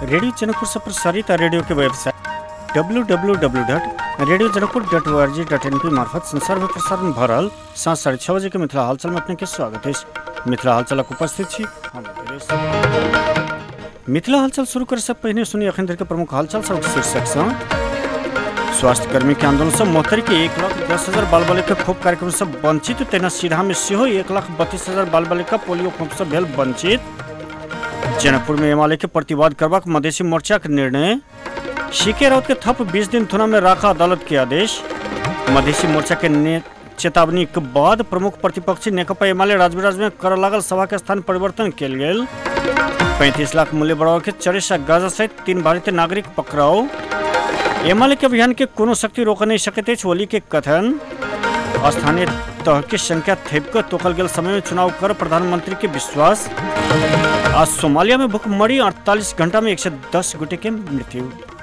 Radio Janakpur से प्रसारित radio के वेबसाइट www.radiojanakpur.org.np मार्फत संसार में प्रसारण भरल साँझ 6:30 बजे के मिथिला हालचाल में अपने के स्वागत है। मिथिला हालचाल उपस्थित छी मिथिला हालचाल शुरू करे से पहले सुनी अखन धरि के प्रमुख हालचाल सब शीर्षक सँ। स्वास्थ्य कर्मी के आंदोलन से मोहतरी के 1,10,000 बाल बालिका खोप कार्यक्रम से वंचित। तेना सीधा में सेहो 1,32,000 बाल बालिका पोलियो खोप से भेल वंचित। जनकपुर में एमएलए के प्रतिवाद करबाक मधेसी मोर्चा के निर्णय। सीके राउत के थप 20 दिन थुना में राखा अदालत के आदेश। मधेसी मोर्चा के चेतावनी के बाद प्रमुख प्रतिपक्षी नेकपा एमएलए राजविराज में कर लागल सभा के स्थान परिवर्तन कयल गेल। 35 लाख मूल्य बढ़ाव के 40 गांजा सहित 3 भारतीय नागरिक पकड़ाओ। एमएलए के अभियान के कोनो शक्ति रोक नहीं सकते ओली के कथन। स्थानीय तह की संख्या थेप कर तोकल गेल समय में चुनाव कर प्रधानमंत्री के विश्वास। आज सोमालिया में भूखमरी 48 घंटा में 110 गोटे के मृत्यु।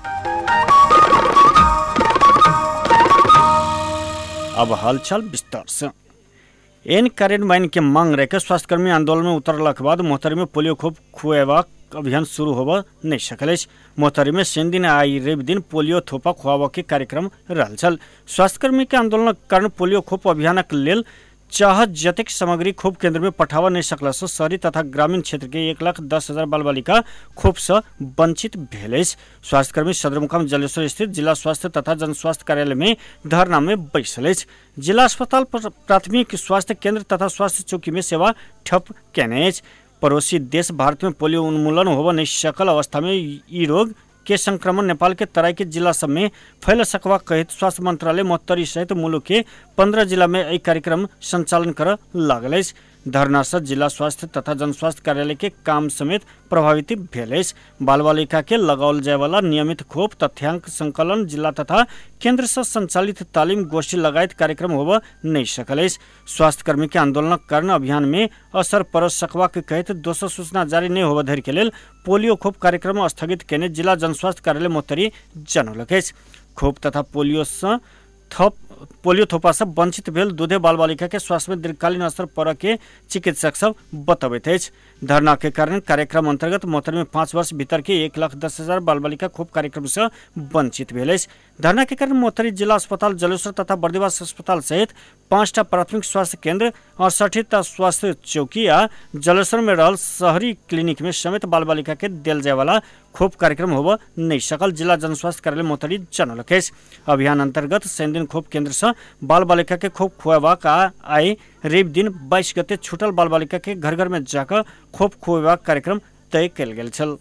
अब हालचाल विस्तार से। एन कार्यान्वयन के मांग रखे स्वास्थ्यकर्मी आंदोलन में उतरला के बाद मोहतरी में पोलियो खोप खुएबाक अभियान शुरू होबा नहीं सकल। मोहतरी में शनि दिन आई रवि दिन पोलियो थोपा खुआबा के कार्यक्रम रहल छल। स्वास्थ्यकर्मी के आंदोलन कारण पोलियो खोप अभियानक लेल चाहत जतेक सामग्री खोप केंद्र में पठावा नहीं सकला से शहरी तथा ग्रामीण क्षेत्र के 1,10,000 बाल बालिका खोप से वंचित भेल। स्वास्थ्यकर्मी सदर मुकाम जलेश्वर स्थित जिला स्वास्थ्य तथा जनस्वास्थ्य कार्यालय में धरना में बैसल। जिला अस्पताल प्राथमिक स्वास्थ्य केंद्र तथा स्वास्थ्य चौकी में सेवा ठप केने। पड़ोसी देश भारत में पोलियो उन्मूलन होबा नहीं सकल अवस्था में ई रोग के संक्रमण नेपाल के तराई के जिला सब में फैल सकवा कहित स्वास्थ्य मंत्रालय मोहतरी सहित मुलुक के 15 जिला में एक कार्यक्रम संचालन कर लागल। धरना से जिला स्वास्थ्य तथा जनस्वास्थ्य कार्यालय के काम समेत प्रभावित भेल। बाल बालिका के लगाओल जाय वाला नियमित खोप तथ्यांक संकलन जिला तथा केंद्र से संचालित तालीम गोष्ठी लगायत कार्यक्रम होबा नहीं सकल। स्वास्थ्यकर्मी के आंदोलन कारण अभियान में असर पड़ सकवा के कहित दोसर सूचना जारी नहीं होबा धरि के लेल पोलियो खोप कार्यक्रम स्थगित केने जिला जनस्वास्थ्य कार्यालय मोहतरी जनौलक। खोप तथा पोलियो थोपा से वंचित भेल दूधे बाल बालिका के स्वास्थ्य में दीर्घकालीन असर पड़ के चिकित्सक सब बतबैत। धरना के कारण कार्यक्रम अंतर्गत मोहतरी में 5 वर्ष भीतर के 1,10,000 बाल बालिका खोप कार्यक्रम से वंचित भेल। धरना के कारण मोहतरी जिला अस्पताल जलेश्वर तथा बर्दिवास अस्पताल सहित 5टा प्राथमिक स्वास्थ्य केंद्र 68टा स्वास्थ्य चौकी आ जलेश्वर में रहल शहरी क्लिनिक में समेत बाल बालिका के देल जाय वाला खोप कार्यक्रम होबा नहीं सकल। जिला जनस्वास्थ्य कार्यालय मोहतरी जनौलक। अभियान अंतर्गत शनि दिन खोप केंद्र से बाल बालिका के खोप खुएबाक आई रवि दिन 22 गते छूटल बाल बालिका के घर घर में जाकर खोप खुएबाक कार्यक्रम तय कयल गेल छल।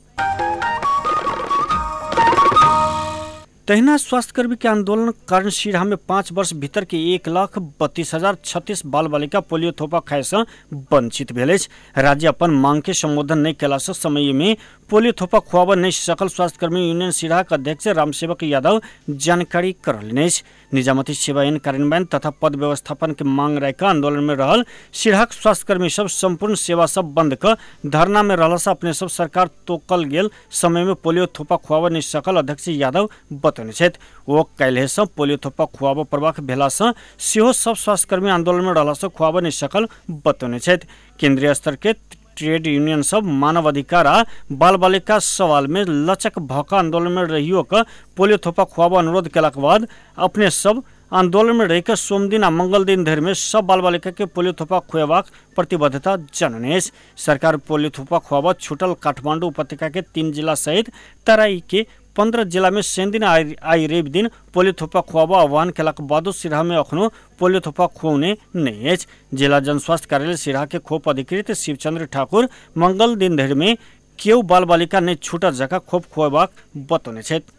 तहिना स्वास्थ्यकर्मी के आंदोलन कारण सिराहा में 5 वर्ष भीतर के 1,32,036 बाल बालिका पोलियो थोपा खाए से वंचित भेल। राज्य अपन मांग के संबोधन नहीं कैला से समय में पोलियो थोपा खुआबा नहीं सकल स्वास्थ्यकर्मी यूनियन सिराहा के अध्यक्ष रामसेवक यादव जानकारी करलनि। निजामती सेवा एन कार्यान्वयन तथा पद व्यवस्थापन के मांग रख आंदोलन में रहल सिराहा स्वास्थ्यकर्मी सब संपूर्ण सेवा सब बंद कर धरना में रहला से अपने सब सरकार तोकल गेल समय में पोलियो थोपा खुआबा नहीं सकल अध्यक्ष यादव बतौने छथि। वो काल्हि से पोलियो थोपा खुआबा प्रभाव भेला से सेहो सब स्वास्थ्यकर्मी आंदोलन में रहला से खुआबा नहीं सकल बतौने छथि। केंद्रीय स्तर के ट्रेड यूनियन सब मानव अधिकार आ बाल बालिका सवाल में लचक भका आंदोलन में रहियो का पोलियो थोपा खुआबा अनुरोध केला के बाद अपने सब आंदोलन में रहकर सोम दिन आ मंगल दिन धरि में सब बाल बालिका के पोलियो थोपा खुएबाक प्रतिबद्धता जनने। सरकार पोलियो थोपा खुआबा छूटल काठमांडू उपत्यका के 3 जिला सहित तराई के 15 जिला में शनि दिन आई रवि दिन पोलियो थोपा खुआबा आह्वान केला के बादो सिराहा में अखनो पोलियो थोपा खुआउने नहीं। जिला जनस्वास्थ्य कार्यालय सिराहा के खोप अधिकृत शिवचंद्र ठाकुर मंगल दिन धरि में केओ बाल बालिका नहीं छूटा जगह खोप खुएबाक बतौने छथि।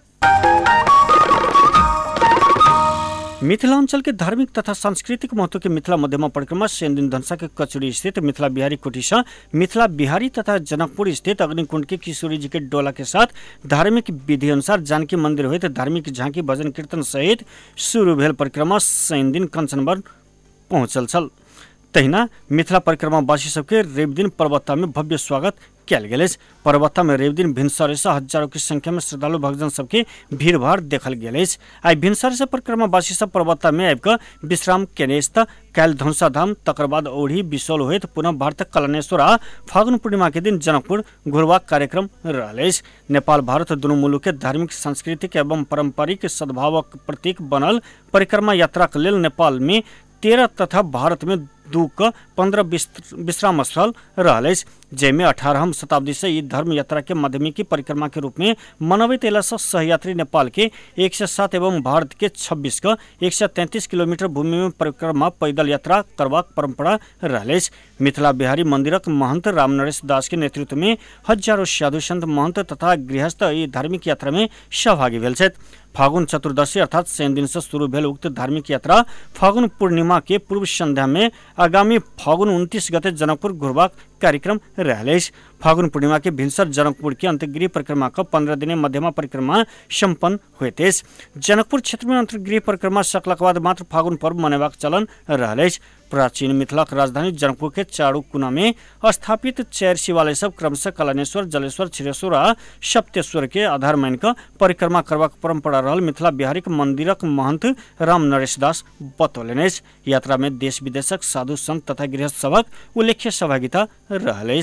मिथिलांचल के धार्मिक तथा सांस्कृतिक महत्व के मिथिला मध्यमा परिक्रमा शनि दिन धनसा के कचुरी स्थित मिथिला बिहारी कुटी से मिथिला बिहारी तथा जनकपुर स्थित अग्निकुंड के किशोरी जी के डोला के साथ धार्मिक विधि अनुसार जानकी मंदिर हुए धार्मिक झांकी भजन कीर्तन सहित शुरू भेल परिक्रमा शनि दिन कंचनबर पहुंचल छल। तहिना मिथिला परिक्रमा वासी सबके रवि दिन पर्वता में भव्य स्वागत कल गए। पर्वत में रेव दिन भिनसरे से हजारों की संख्या में श्रद्धालु भक्तजन सबके भीड़ भाड़ देखल गए। आई भिनसरे से परिक्रमावासी सब पर्वत में आबि विश्राम केने काल धनुषाधाम तकर बाद औढ़ी बिसौल होत पुनः भारत कलनेश्वर आ फागुन पूर्णिमा के दिन जनकपुर घुरबाक कार्यक्रम रहल। नेपाल भारत दुनू मुलुक के धार्मिक सांस्कृतिक एवं पारंपरिक सद्भावक प्रतीक बनल परिक्रमा यात्रा के लेल नेपाल में 13 तथा भारत में 15 विश्राम स्थल रहल। जैमे 18वीं शताब्दी से ई धर्म यात्रा के माध्यमिकी परिक्रमा के रूप में मनबैत अयला से सहयात्री नेपाल के 107 एवं भारत के 26 का 133 किलोमीटर भूमि में परिक्रमा पैदल यात्रा करबाक परंपरा रहल। मिथिला बिहारी मंदिरक महंत रामनरेश दास के नेतृत्व में हजारों साधु संत महंत तथा गृहस्थ ई धार्मिक यात्रा में सहभागी भेल छथि। फागुन चतुर्दशी अर्थात शनि दिन से शुरू भेल उक्त धार्मिक यात्रा फागुन पूर्णिमा के पूर्व संध्या में आगामी फागुन 29 गते जनकपुर घुरबाक कार्यक्रम रहल। फागुन पूर्णिमा के भिनसर जनकपुर के अंतर्गृह परिक्रमा का 15 दिने मध्यमा परिक्रमा संपन्न होते। जनकपुर क्षेत्र में अंतर्गृह परिक्रमा सकलक बाद मात्र फागुन पर्व मनेबाक चलन रहल। प्राचीन मिथिलाक राजधानी जनकपुर के चारू कुना में स्थापित 4 शिवालय सब क्रमशः कलनेश्वर, जलेश्वर, क्षीरेश्वर आ सप्तेश्वर के आधार मान कर परिक्रमा करबाक परंपरा रहल। मिथिला बिहारी मंदिरक महंत राम नरेश दास बतौलनि। यात्रा में देश विदेशक साधु संत तथा गृहस्थ सभक उल्लेख्य सहभागिता रहल।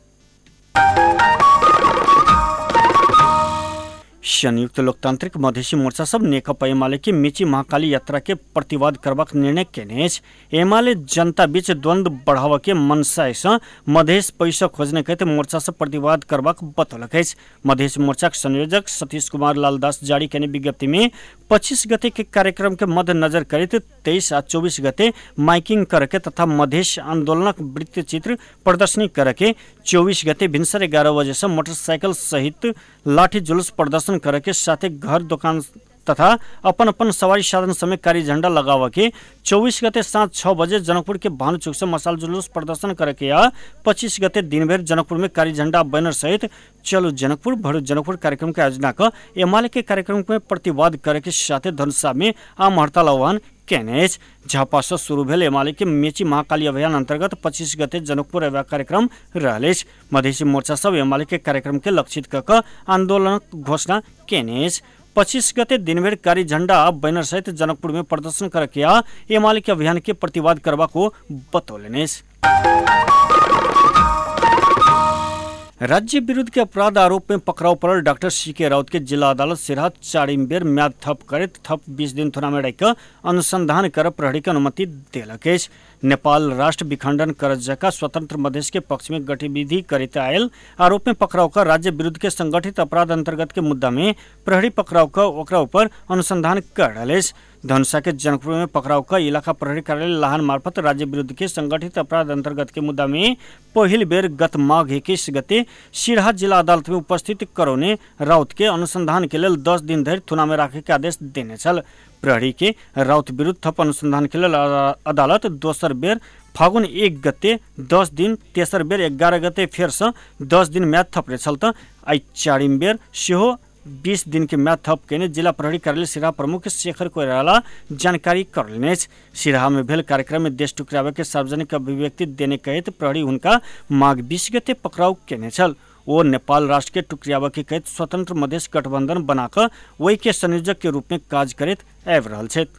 संयुक्त लोकतांत्रिक मधेसी मोर्चा सब नेकपा एमाले के मेची महाकाली यात्रा के प्रतिवाद करबाक निर्णय केने। एमाले जनता बीच द्वंद्व बढ़ावा के मनसा से मधेश पैसा खोजने कहते मोर्चा से प्रतिवाद करबाक बतौलक। मधेश मोर्चा के संयोजक सतीश कुमार लाल दास जारी केने विज्ञप्ति में 25 गते के कार्यक्रम के मद्देनजर करित 23 आ 24 गते माइकिंग करके तथा मधेश आंदोलनक वृत्त चित्र प्रदर्शनी करके 24 गते भिनसर 11 बजे से मोटरसाइकिल सहित लाठी जुलूस प्रदर्शन करके साथे घर दुकान तथा अपन अपन सवारी साधन समेत कारी झंडा लगावा के 24 गते सांझ 6 बजे जनकपुर के भानु चौक से मसाल जुलूस प्रदर्शन करके या 25 गते दिन भर जनकपुर में कारी झंडा बैनर सहित चलो जनकपुर भरो जनकपुर कार्यक्रम के आयोजना कर एमाले के कार्यक्रम में प्रतिवाद करे के साथे धनुषा में आम हड़ताल आह्वान केने। झापा से शुरू भेल एमाले के मेची महाकाली अभियान अंतर्गत 25 गते जनकपुर अभियान कार्यक्रम रहल। मधेसी मोर्चा सब एमाले के कार्यक्रम के लक्षित कर आंदोलन घोषणा केने। 25 गते दिन भर कारी झंडा बैनर सहित जनकपुर में प्रदर्शन करके एमाले के अभियान के प्रतिवाद करबा को बतौलनि। राज्य विरुद्ध के अपराध आरोप में पकड़ाव पड़ल डॉक्टर सीके राउत के जिला अदालत सिराहा 4 बेर म्याद थप करत 20 दिन थुना में रख अनुसंधान कर प्रहरी के अनुमति देलक। नेपाल राष्ट्र विखंडन कर जका स्वतंत्र मधेश के पक्ष में गतिविधि करते आयल आरोप में पकड़ाव कर राज्य विरुद्ध के संगठित अपराध अंतर्गत के मुद्दा में प्रहरी पकड़ाव कर ओकरा ऊपर अनुसंधान कर रहे। धनुषा के जनकपुर में पकड़ाव का इलाका प्रहरी कार्यालय लाहन मार्फत राज्य विरुद्ध के संगठित अपराध अंतर्गत के मुद्दा में पहिल बेर गत माघ 21 गते सिराहा जिला अदालत में उपस्थित करौने राउत के अनुसंधान के लिए 10 दिन धरि थुना में राखे के आदेश देने छल। प्रहरी के राउत विरुद्ध थप अनुसंधान के लिए अदालत दोसर बेर फागुन 1 गते 10 दिन, तेसर बेर 11 गते फेर से 10 दिन म्याद थपले छल। आई 4 बेर सेहो 20 दिन के म्याद थप केने जिला प्रहरी कार्यालय सिराहा प्रमुख शेखर कोइराला जानकारी करलने। सिराहा में भेल कार्यक्रम में देश टुकरावे के सार्वजनिक अभिव्यक्ति देने कहत प्रहरी उनका माघ 20 गते पकड़ाव केने छल। वो नेपाल राष्ट्र के टुकरावे के कहत स्वतंत्र मधेश गठबंधन बनाकर वही के संयोजक के रूप में काज करत आबि रहल छथि।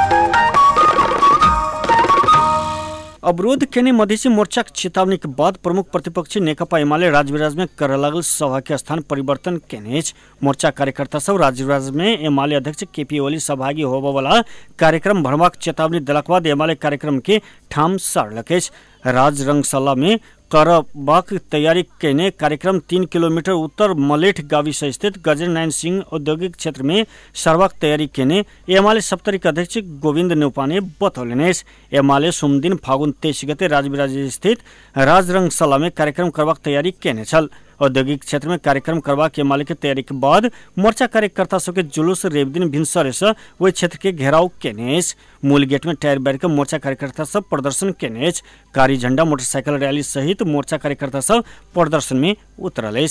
अवरोध केने मधेसी मोर्चा चेतावनी के बाद प्रमुख प्रतिपक्षी नेकपा एमाले राजविराज में कर लागल सभा के स्थान परिवर्तन केने। मोर्चा कार्यकर्ता सब राजविराज में एमाले अध्यक्ष केपी ओली सहभागी होबे वाला कार्यक्रम भरबाक चेतावनी देलक बाद एमाले कार्यक्रम के ठाम सारलक। राजरंगशाला में करबाक तैयारी केने कार्यक्रम 3 किलोमीटर उत्तर मलेठ गाविस स्थित गजेन्द्र सिंह औद्योगिक क्षेत्र में सारबाक तैयारी केने एमाले सप्तरी अध्यक्ष गोविंद नेउपाने बतौलने। एमाले सोमदिन फागुन 23 गते राजविराज स्थित राजरंगशाला में कार्यक्रम करबाक तैयारी केने छल। औद्योगिक क्षेत्र में कार्यक्रम करबाक एमाले के तैयारी के बाद मोर्चा कार्यकर्ता सबके जुलूस रेव दिन भिनसरे से वही क्षेत्र के घेराव केने। मूल गेट में टायर बैर के मोर्चा कार्यकर्ता सब प्रदर्शन केने। कारी झंडा मोटरसाइकिल रैली सहित मोर्चा कार्यकर्ता सब प्रदर्शन में उतरल।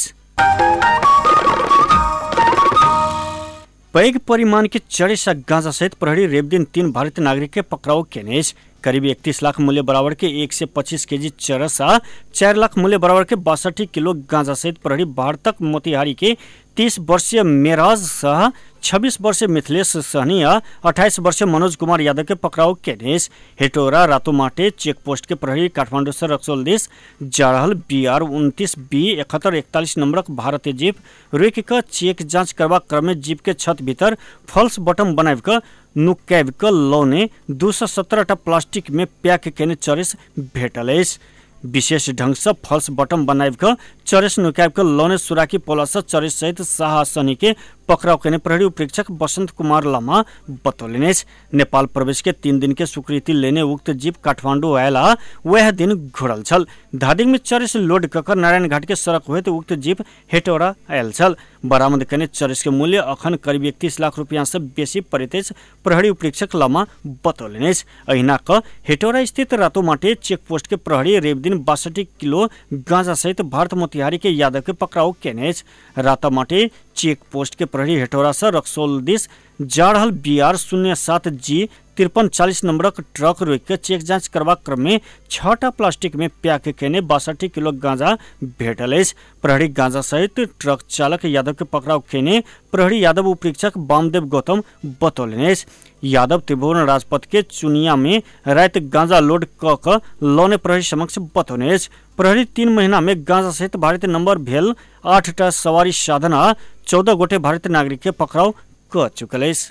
पैघ परिमाण के चढ़े सा गांजा सहित प्रहरी रेव दिन 3 भारतीय नागरिक के पकड़ाव केने। करीब 31 लाख मूल्य बराबर के 125 केजी चरस आ 4 लाख मूल्य बराबर के 62 किलो गांजा सहित प्रहरी बाढ़ तक मोतिहारी के 30 वर्षीय मेराज शाह, 26 वर्षीय मिथिलेश सहनी आ 28 वर्षीय मनोज कुमार यादव के पकड़ाव केनेस हेटोरा रातोमाटे चेक पोस्ट के प्रहरी काठमांडू से रक्सौल देश जा रहल BR 29B 7141 नंबरक भारतीय जीप रोकि कऽ चेक जांच करबाक क्रम में जीप के छत भीतर फॉल्स बटन बनाबि कऽ नुकाबि कऽ लौने 217 प्लास्टिक में पैक केने चरस भेटल अछि। विशेष ढंग से फॉल्स बटन बनाबि कऽ चरस नुकाबि कऽ लौने सुराकी पोला से चरस सहित शाह सनी के पकड़ाव केने प्रहरी उपरीक्षक बसंत कुमार लामा बतौलनि अछि। नेपाल प्रवेश के 3 दिन के स्वीकृति लेने उक्त जीप काठमांडू आयल आ वह दिन घुरल छल। धादिंग में चरस लोड कऽ नारायण घाट के सड़क होइत उक्त जीप हेटौरा आयल छल। बरामद केने चरस के मूल्य अखन करीब 31 लाख रुपया से बेसी पड़ैत अछि, प्रहरी उपरीक्षक लामा बतौलनि अछि। अहिना कऽ हेटौरा स्थित रातोमाटे चेक पोस्ट के प्रहरी रवि दिन 62 किलो गांजा सहित भारत मोतिहारी के यादव के पकड़ाव केने अछि। रातोमाटे चेक पोस्ट के प्रहरी हेटौरा से रक्सौल दिस जा रहल BR 07G 5340 नंबरक ट्रक रोकि के चेक जांच करबाक क्रम में 6टा प्लास्टिक में पैक केने 62 किलो गांजा भेटल अछि। प्रहरी गांजा सहित ट्रक चालक यादव के पकड़ाव केने प्रहरी यादव उपरीक्षक वामदेव गौतम बतौलनि अछि। यादव त्रिभुवन राजपथ के चुनिया में रात गांजा लोड कऽ लौने प्रहरी समक्ष बतौने अछि। प्रहरी 3 महीना में गांजा सहित भारतीय नंबर भेल 8टा सवारी साधन आ 14 गोटे भारतीय नागरिक के पकड़ाव कऽ चुकल अछि।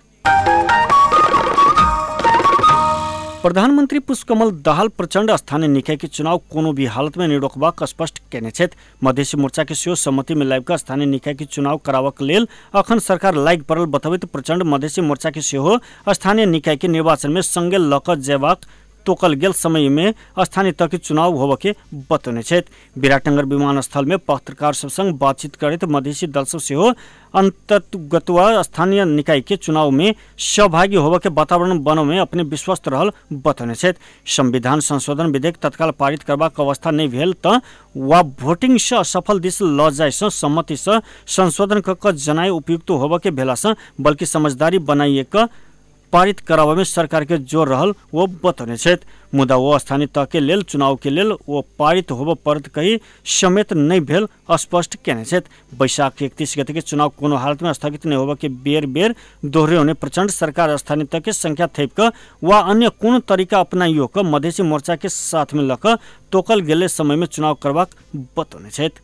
प्रधानमंत्री पुष्पकमल दाहाल प्रचंड स्थानीय निकाय के चुनाव कोनो भी हालत में नहीं रोकबाक स्पष्ट केने छथि। मधेसी मोर्चा के सेहो सहमति में लाबि कऽ स्थानीय निकाय के चुनाव कराबक लेल अखन सरकार लागि पड़ल बतबैत प्रचंड मधेसी मोर्चा के सेहो स्थानीय निकाय के निर्वाचन में संगे लऽ कऽ जयबाक तोकल गेल समय में स्थानीय तक के चुनाव होबे के बतौने छथि। विराटनगर विमानस्थल में पत्रकार सब संग बातचीत करैत मधेसी दल सब सेहो अंतर्गतवा स्थानीय निकाय के चुनाव में सहभागी होबे के वातावरण बनने में अपने विश्वस्त रहल बतौने छथि। संविधान संशोधन विधेयक तत्काल पारित करबाक अवस्था नहीं भेल तऽ वा वोटिंग से असफल दिस लऽ जाय से सम्मति से संशोधन कऽ जनाय उपयुक्त होबे के भेला से बल्कि समझदारी बनाइए कऽ पारित कराबे में सरकार के जोर रहल वो बतौने छथि। मुदा वो स्थानीय तह के लेल चुनाव के लेल वो पारित होबे पड़त कही समेत नहीं भेल स्पष्ट केने छथि। बैसाख 31 गते के चुनाव कोनो हालत में स्थगित नहीं होबे के बेर बेर दोहराउने प्रचंड सरकार स्थानीय तह के संख्या थेप कऽ वा अन्य कोनो तरीका अपनाइयो कऽ मधेसी मोर्चा के साथ में लऽ कऽ तोकल गेले समय में चुनाव करबाक बतौने छथि।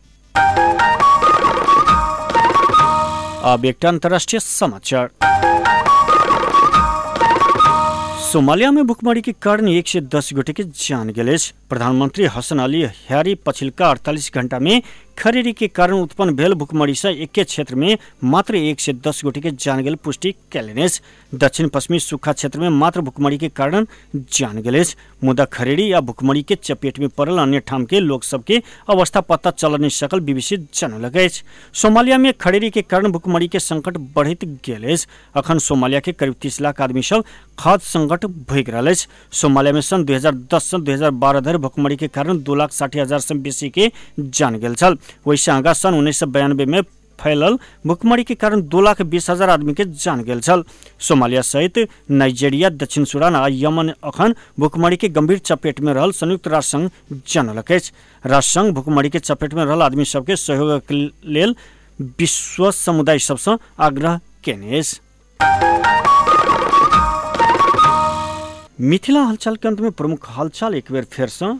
अब एकटा अंतर्राष्ट्रीय समाचार। सोमालिया में भुखमरी के कारण 110 गोटे के जान गेल अछि। प्रधानमंत्री हसन अली हैरी पछिल्का 48 घंटा में खरेरी के कारण उत्पन्न भेल भुखमरी से एके क्षेत्र में मात्र 110 गोटे के जान गेल पुष्टि कयलनि अछि। दक्षिण पश्चिमी सूखा क्षेत्र में मात्र भुखमरी के कारण जान गेल अछि। मुदा खरेरी या भुखमरी के चपेट में पड़ल अन्य ठाम के लोग सबके अवस्था पता चल नहीं सकल BBC जनौलक अछि। सोमालिया में खरेरी के कारण भुखमरी के संकट बढ़ैत गेल अछि। अखन सोमालिया के करीब 30 लाख आदमी सब खाद्य संकट भोगि रहल अछि। सोमालिया में सन 2010 से 2012 धरि भुखमरी के कारण 2,60,000 से बेसी के जान गेल छल। वैसे आगा सन 1992 में फैलल भुखमरी के कारण 2,20,000 आदमी के जान गेल छल। सोमालिया सहित नाइजीरिया, दक्षिण सूडान आ यमन अखन भुखमरी के गंभीर चपेट में रहल संयुक्त राष्ट्र संघ जनौलक अछि। राष्ट्र संघ भुखमरी के चपेट में रहल आदमी सबके सहयोग के लेल विश्व समुदाय सबसँ आग्रह केने अछि। मिथिला हलचल के अंत में प्रमुख हलचल एक बेर फेर से।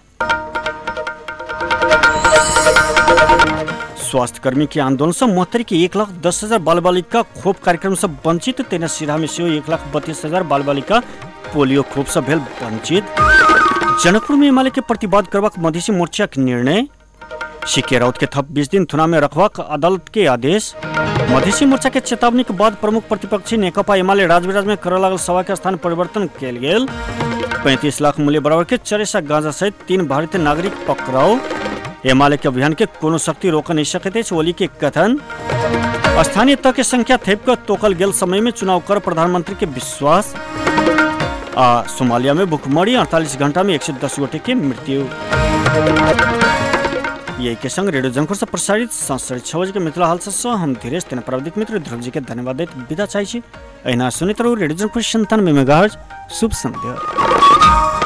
स्वास्थ्य कर्मी के आंदोलन से मोहत्तरी के 1,10,000 बाल बालिका खोप कार्यक्रम से वंचित। तेना सिराहा में से 1,32,000 बाल बालिका पोलियो खोप से भेल वंचित। जनकपुर में एमाले के प्रतिवाद करबाक मधेसी मोर्चा के निर्णय। सीके राउत के थप 20 दिन थुना में रखबाक अदालत के आदेश। मधेसी मोर्चा के चेतावनी के बाद प्रमुख प्रतिपक्षी नेकपा एमाले राजविराज में करऽ लागल सभा के स्थान परिवर्तन कयल गेल। 35 लाख मूल्य बराबर के चरस आ गांजा सहित 3 भारतीय नागरिक पकड़ाओ। एमाले के अभियान के कोनो शक्ति रोक नहीं सकते अछि, ओली के कथन। स्थानीय तह के संख्या थेप कर तोकल गेल समय में चुनाव कर प्रधानमंत्री के विश्वास। आ सोमालिया में भुखमरी 48 घंटा में 110 गोटे के मृत्यु। यही के संग रेडियो जनकपुर से प्रसारित सांझ 6:30 बजे के मिथिला हालचाल से हम धीरेश तेना प्राविधिक मित्र ध्रुव जी के धन्यवाद देत विदा चाहै छी। अहिना सुनैत रहू रेडियो जनकपुर 97 मेगाहर्ट्ज। शुभ संध्या।